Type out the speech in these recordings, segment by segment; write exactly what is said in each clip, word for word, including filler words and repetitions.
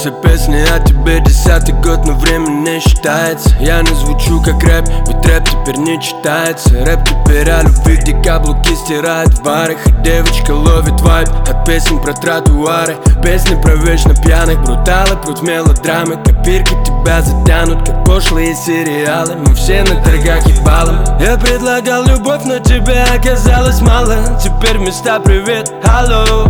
все песни о тебе. Десятый год, но время не считается. Я не звучу как рэп, ведь рэп теперь не читается. Рэп теперь о любви, где каблуки стирают в барах, и девочка ловит вайб от песен про тротуары. Песни про вечно пьяных, бруталы, прут мелодрамы. Копирки тебя затянут, как пошлые сериалы. Мы все на торгах ебалом. Я предлагал любовь, но тебе оказалось мало. Теперь вместо привет, алло.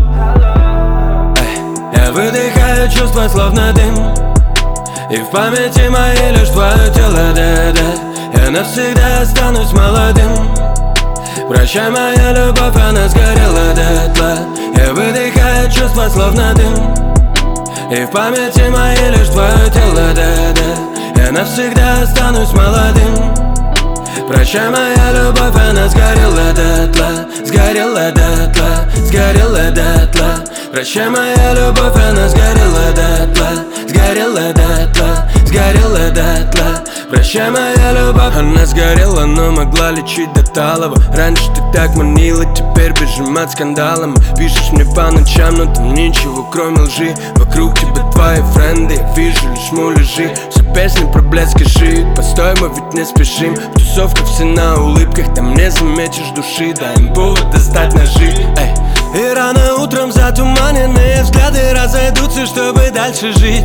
Я выдыхаю чувства, словно дым, и в памяти моей лишь твое тело, да-да. Я навсегда останусь молодым. Прощай, моя любовь, она сгорела дотла. Я выдыхаю чувства, словно дым, и в памяти моей лишь твое тело, да-да. Я навсегда останусь молодым. Прощай, моя любовь, она сгорела дотла. Сгорела дотла, сгорела дотла. Прощай, моя любовь, она сгорела дотла. Сгорела дотла, сгорела дотла. Прощай, моя любовь, она сгорела, но могла лечить до талого. Раньше ты так манила, теперь бежим от скандалом. Пишешь мне по ночам, но там ничего кроме лжи. Вокруг тебя твои френды, я вижу лишь муляжи. Все песни про блядь, скажи, постой, мы ведь не спешим. В тусовках все на улыбках, там не заметишь души. Дай им повод достать ножи, эй. И рано утром затуманенные взгляды разойдутся, чтобы дальше жить.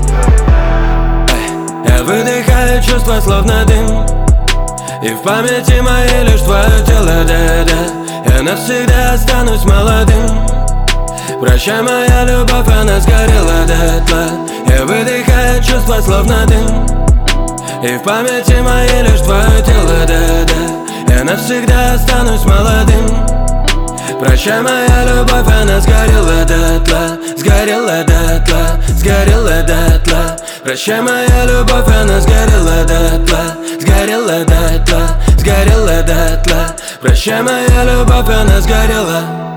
Я выдыхаю чувства, словно дым, и в памяти моей лишь твое тело, да-да. Я навсегда останусь молодым. Прощай, моя любовь, она сгорела дотла. Я выдыхаю чувства, словно дым, и в памяти моей лишь твое тело, да-да. Я навсегда останусь молодым. Прощай, моя любовь, она сгорела дотла. Сгорела дотла, сгорела дотла. Прощай, моя любовь, она сгорела дотла. Сгорела дотла, сгорела дотла. Прощай, моя любовь, она сгорела.